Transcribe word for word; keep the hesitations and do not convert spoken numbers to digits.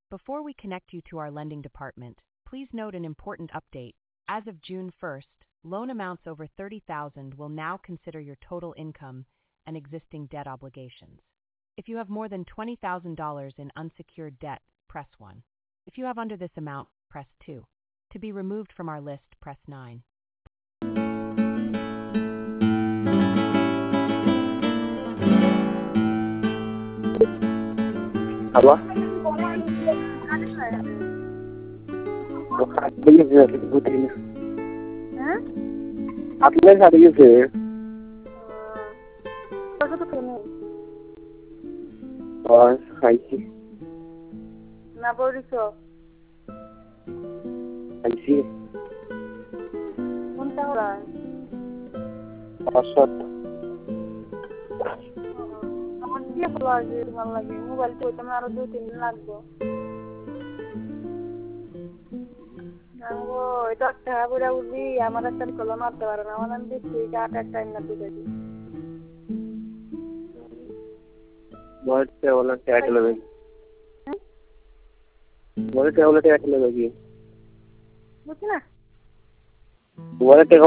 Before we connect you to our lending department, please note an important update. As of June first, loan amounts over thirty thousand dollars will now consider your total income and existing debt obligations. If you have more than twenty thousand dollars in unsecured debt, press one. If you have under this amount, press two. To be removed from our list, press nine. Алло? Отъезды внутренних. Отъезды, отъезды. Что ты понял? А, хайси. На борисо. Хайси. Он там. Пашат. আমার কি ভালো লাগে ভালো লাগে mobile তো তোমার আরো দুই তিন দিন লাগবে নাও এটা টাকা বুড়া উঠবি আমার একটা কলম মারতে পারে না আমার আমি দেখছি আট আট টাইম না দিতে দিই বলতে ওলা ট্যাগ লাগবে বলতে ওলা ট্যাগ লাগবে বুঝছ না বলতে